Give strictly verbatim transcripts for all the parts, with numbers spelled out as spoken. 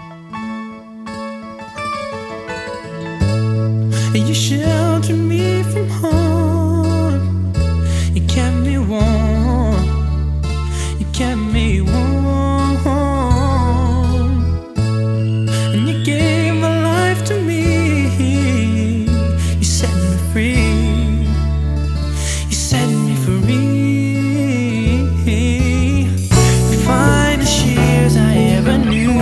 You sheltered me from harm. You kept me warm. You kept me warm. And you gave my life to me. You set me free. You set me free. The finest years I ever knew.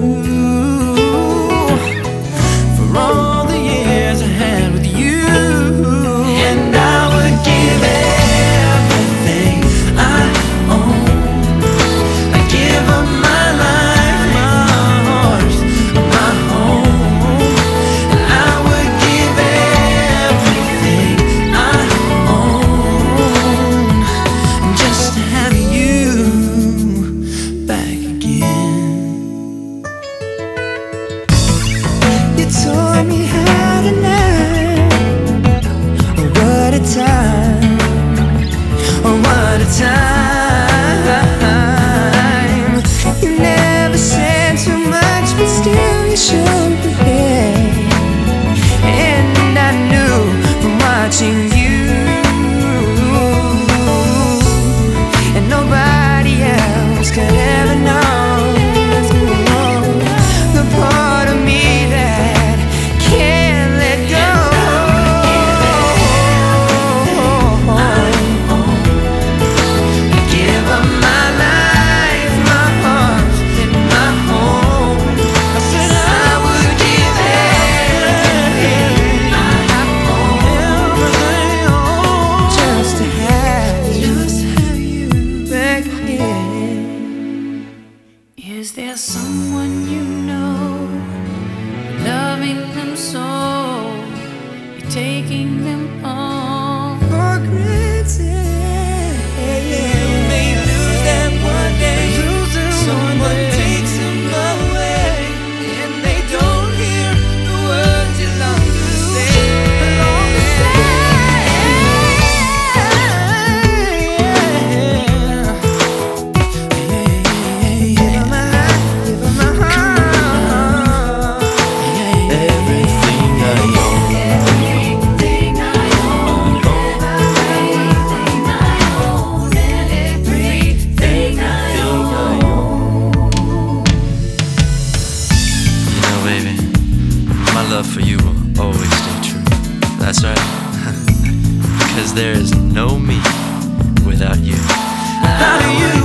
For all the years I had with you. And I would give everything I own. I'd give up my life, my horse, my home. And I would give everything I own just to have you back again. You taught me how to love. What a time, oh what a time. You never said too much, but still you showed the way. And I knew from watching you, and nobody else could ever know the part of me that can't let go. Give up my life, my heart, and my home. I said I would give everything I own just to have you, just to have you back again. Is there someone you know, loving them so, you're taking them all for granted? You may lose them one day, someone takes them away, and they don't hear the words you long to say. Long to say. Give 'em my heart, give 'em my heart. Everything I own. Everything I own. Everything I own. Everything I own. You know, baby, my love for you will always stay true. That's right. Because there is no me without you. How do you